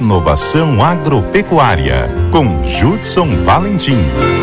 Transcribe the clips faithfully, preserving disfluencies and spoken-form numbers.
Inovação Agropecuária, com Judson Valentim.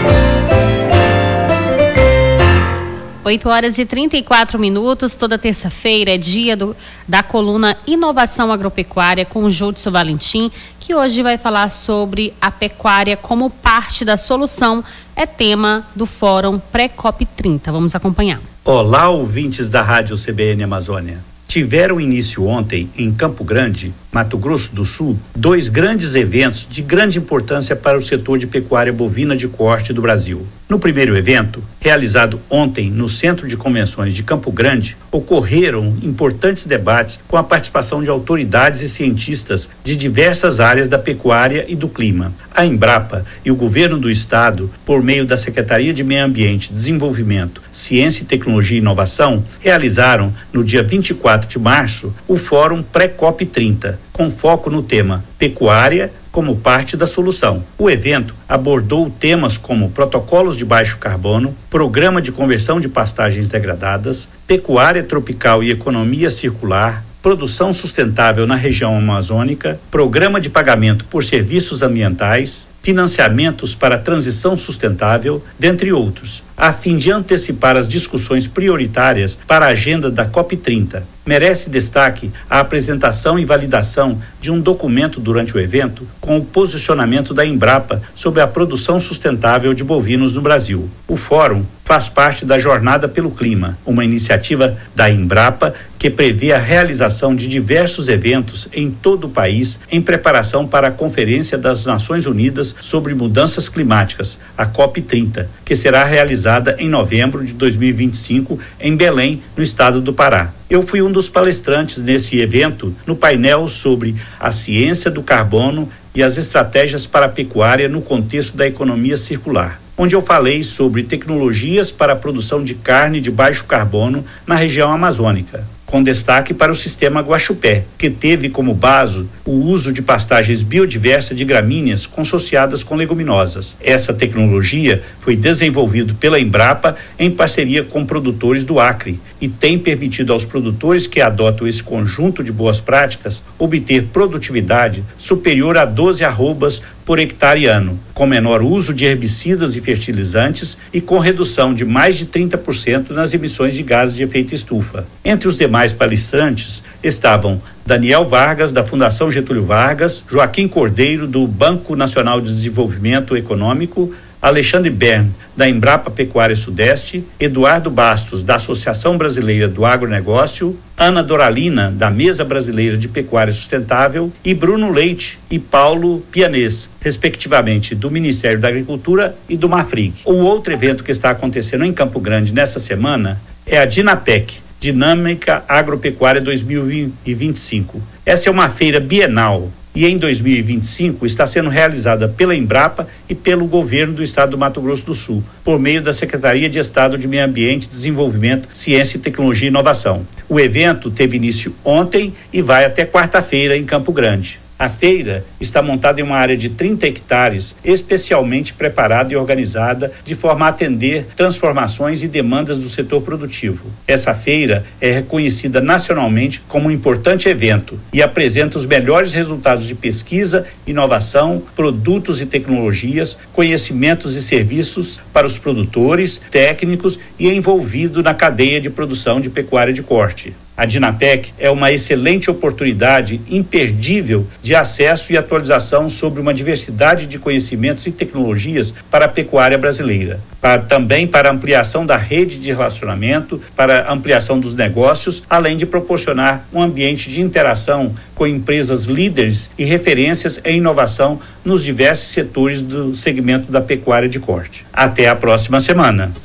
oito horas e trinta e quatro minutos, toda terça-feira é dia do, da coluna Inovação Agropecuária com o Judson Valentim, que hoje vai falar sobre a pecuária como parte da solução. É tema do Fórum Pré-COP trinta. Vamos acompanhar. Olá, ouvintes da Rádio C B N Amazônia. Tiveram início ontem, em Campo Grande, Mato Grosso do Sul, dois grandes eventos de grande importância para o setor de pecuária bovina de corte do Brasil. No primeiro evento, realizado ontem no Centro de Convenções de Campo Grande, ocorreram importantes debates com a participação de autoridades e cientistas de diversas áreas da pecuária e do clima. A Embrapa e o governo do estado, por meio da Secretaria de Meio Ambiente, Desenvolvimento, Ciência, Tecnologia e Inovação, realizaram, no dia vinte e quatro de março, o Fórum Pré-COP trinta, com foco no tema Pecuária como parte da solução. O evento abordou temas como protocolos de baixo carbono, programa de conversão de pastagens degradadas, pecuária tropical e economia circular, produção sustentável na região amazônica, programa de pagamento por serviços ambientais, financiamentos para a transição sustentável, dentre outros, a fim de antecipar as discussões prioritárias para a agenda da COP trinta. Merece destaque a apresentação e validação de um documento durante o evento com o posicionamento da Embrapa sobre a produção sustentável de bovinos no Brasil. O fórum faz parte da Jornada pelo Clima, uma iniciativa da Embrapa que prevê a realização de diversos eventos em todo o país em preparação para a Conferência das Nações Unidas sobre Mudanças Climáticas, a COP trinta, que será realizada em novembro de dois mil e vinte e cinco em Belém, no estado do Pará. Eu fui um dos palestrantes nesse evento no painel sobre a ciência do carbono e as estratégias para a pecuária no contexto da economia circular, onde eu falei sobre tecnologias para a produção de carne de baixo carbono na região amazônica, com destaque para o sistema Guaxupé, que teve como base o uso de pastagens biodiversas de gramíneas consorciadas com leguminosas. Essa tecnologia foi desenvolvida pela Embrapa em parceria com produtores do Acre e tem permitido aos produtores que adotam esse conjunto de boas práticas obter produtividade superior a doze arrobas por hectare ano, com menor uso de herbicidas e fertilizantes e com redução de mais de trinta por cento nas emissões de gases de efeito estufa. Entre os demais palestrantes estavam Daniel Vargas, da Fundação Getúlio Vargas, Joaquim Cordeiro, do Banco Nacional de Desenvolvimento Econômico, Alexandre Bern, da Embrapa Pecuária Sudeste, Eduardo Bastos, da Associação Brasileira do Agronegócio, Ana Doralina, da Mesa Brasileira de Pecuária Sustentável, e Bruno Leite e Paulo Pianês, respectivamente, do Ministério da Agricultura e do Marfrig. O outro evento que está acontecendo em Campo Grande nessa semana é a Dinapec, Dinâmica Agropecuária dois mil e vinte e cinco. Essa é uma feira bienal e em dois mil e vinte e cinco está sendo realizada pela Embrapa e pelo governo do estado do Mato Grosso do Sul, por meio da Secretaria de Estado de Meio Ambiente, Desenvolvimento, Ciência, Tecnologia e Inovação. O evento teve início ontem e vai até quarta-feira em Campo Grande. A feira está montada em uma área de trinta hectares, especialmente preparada e organizada de forma a atender transformações e demandas do setor produtivo. Essa feira é reconhecida nacionalmente como um importante evento e apresenta os melhores resultados de pesquisa, inovação, produtos e tecnologias, conhecimentos e serviços para os produtores, técnicos e envolvidos na cadeia de produção de pecuária de corte. A Dinapec é uma excelente oportunidade imperdível de acesso e atualização sobre uma diversidade de conhecimentos e tecnologias para a pecuária brasileira. Para, também para ampliação da rede de relacionamento, para ampliação dos negócios, além de proporcionar um ambiente de interação com empresas líderes e referências em inovação nos diversos setores do segmento da pecuária de corte. Até a próxima semana.